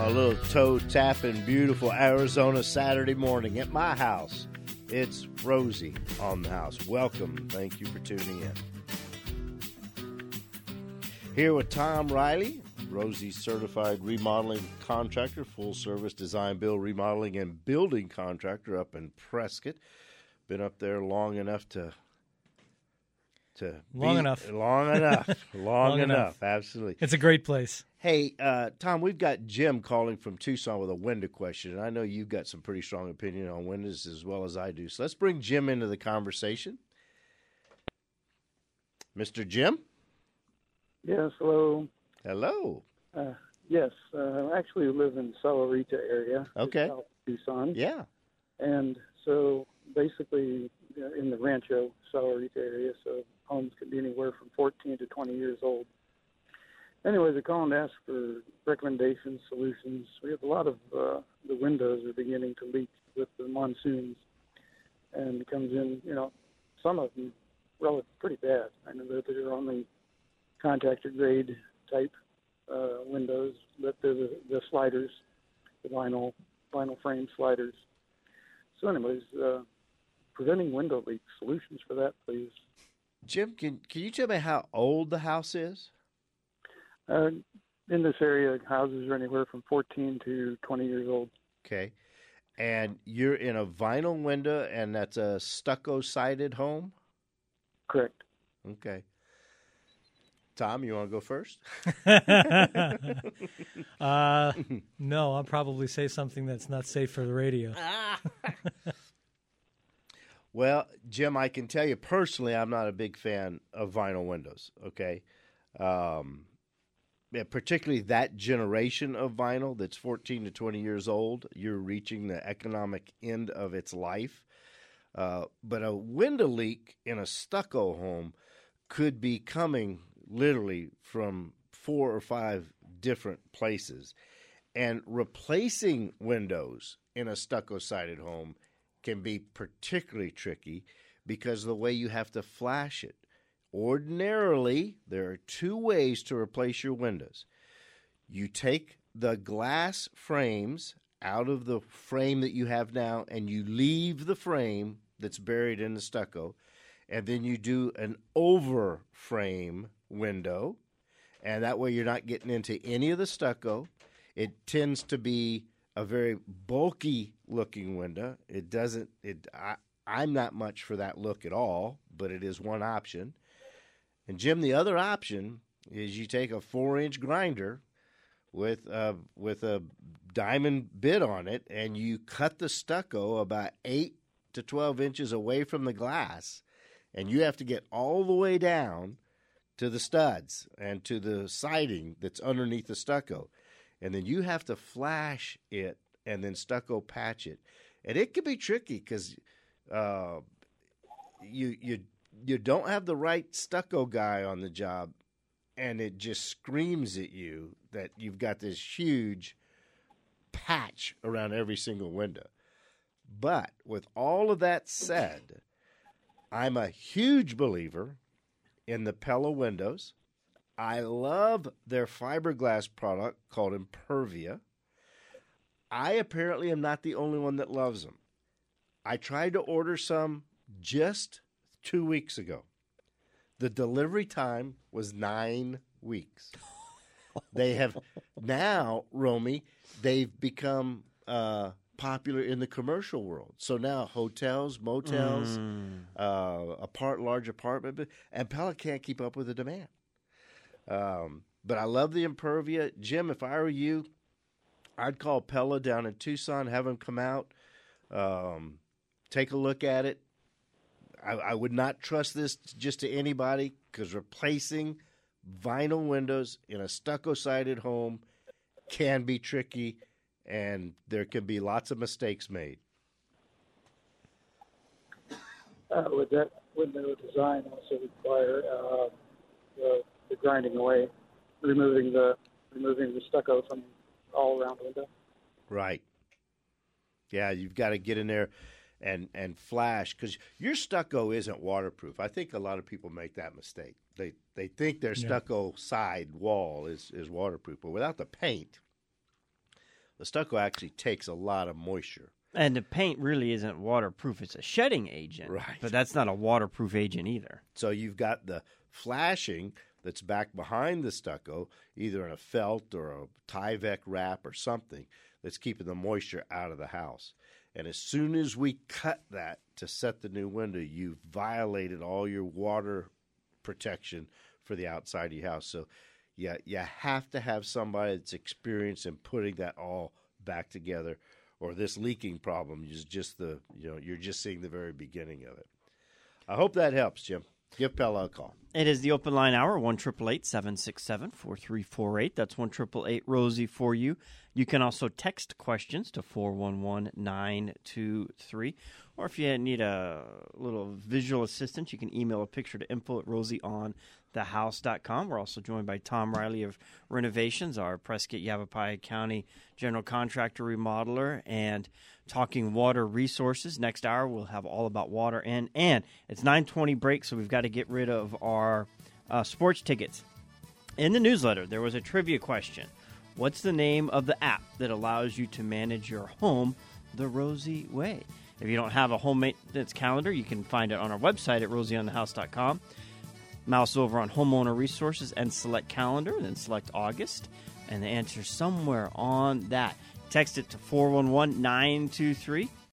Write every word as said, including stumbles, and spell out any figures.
a little toe tapping, beautiful Arizona Saturday morning at my house. It's Rosie on the house. Welcome. Thank you for tuning in. Here with Tom Riley, Rosie's certified remodeling contractor, full service design, build, remodeling, and building contractor up in Prescott. Been up there long enough to to long be, enough, long enough, long, long enough. enough. Absolutely, it's a great place. Hey, uh, Tom, we've got Jim calling from Tucson with a window question, and I know you've got some pretty strong opinion on windows as well as I do. So let's bring Jim into the conversation. Mister Jim? Yes, hello. Hello. Uh, yes, uh, I actually live in Salarita area. Okay. South Tucson. Yeah. And so basically uh, in the Rancho Salarita area, so homes can be anywhere from fourteen to twenty years old. Anyways, I call and ask for recommendations, solutions. We have a lot of uh, the windows are beginning to leak with the monsoons, and it comes in, you know, some of them relatively pretty bad. I know that they're only contractor grade type uh, windows, but they're the, the sliders, the vinyl vinyl frame sliders. So, anyways, uh, preventing window leaks, solutions for that, please. Jim, can can you tell me how old the house is? Uh, in this area, houses are anywhere from fourteen to twenty years old. Okay. And you're in a vinyl window, and that's a stucco-sided home? Correct. Okay. Tom, you want to go first? uh, no, I'll probably say something that's not safe for the radio. Well, Jim, I can tell you personally, I'm not a big fan of vinyl windows, okay? Um, yeah, particularly that generation of vinyl that's fourteen to twenty years old. You're reaching the economic end of its life. Uh, but a window leak in a stucco home could be coming literally from four or five different places. And replacing windows in a stucco-sided home can be particularly tricky because of the way you have to flash it. Ordinarily, there are two ways to replace your windows. You take the glass frames out of the frame that you have now, and you leave the frame that's buried in the stucco, and then you do an over frame window, and that way you're not getting into any of the stucco. It tends to be a very bulky looking window. It doesn't, it, I, I'm not much for that look at all, but it is one option. And Jim, the other option is you take a four inch grinder with a, with a diamond bit on it, and you cut the stucco about eight to twelve inches away from the glass, and you have to get all the way down to the studs and to the siding that's underneath the stucco. And then you have to flash it and then stucco patch it. And it can be tricky because uh, you you you don't have the right stucco guy on the job, and it just screams at you that you've got this huge patch around every single window. But with all of that said, I'm a huge believer in the Pella windows. I love their fiberglass product called Impervia. I apparently am not the only one that loves them. I tried to order some just two weeks ago. The delivery time was nine weeks. They have now, Romy, they've become uh, popular in the commercial world. So now hotels, motels, mm. uh, apart large apartment, and Pella can't keep up with the demand. Um, but I love the Impervia. Jim, if I were you, I'd call Pella down in Tucson, have them come out, um, take a look at it. I, I would not trust this just to anybody because replacing vinyl windows in a stucco-sided home can be tricky, and there can be lots of mistakes made. Uh, would that window design also require uh, the, the grinding away, removing the removing the stucco from all around the window? Right. Yeah, you've got to get in there and and flash, because your stucco isn't waterproof. I think a lot of people make that mistake. They they think their yeah. stucco side wall is, is waterproof, but without the paint, The stucco actually takes a lot of moisture. And the paint really isn't waterproof. It's a shedding agent. Right. But that's not a waterproof agent either. So you've got the flashing that's back behind the stucco, either in a felt or a Tyvek wrap or something that's keeping the moisture out of the house. And as soon as we cut that to set the new window, you've violated all your water protection for the outside of your house. So yeah, you have to have somebody that's experienced in putting that all back together, or this leaking problem is just the, you know, you're just seeing the very beginning of it. I hope that helps, Jim. Give Pella a call. It is the open line hour, one eight eight eight, seven six seven, four three four eight. That's one eight eight eight, Rosie for you. You can also text questions to four one one, nine two three. Or if you need a little visual assistance, you can email a picture to info at rosie on the house dot com. We're also joined by Tom Riley of Renovations, our Prescott Yavapai County general contractor remodeler, and talking water resources. Next hour, we'll have all about water. And, and it's nine twenty break, so we've got to get rid of our uh, sports tickets. In the newsletter, there was a trivia question. What's the name of the app that allows you to manage your home the Rosie way? If you don't have a home maintenance calendar, you can find it on our website at rosie on the house dot com. Mouse over on homeowner resources and select calendar, then select August, and the answer somewhere on that. Text it to four one one, nine two three.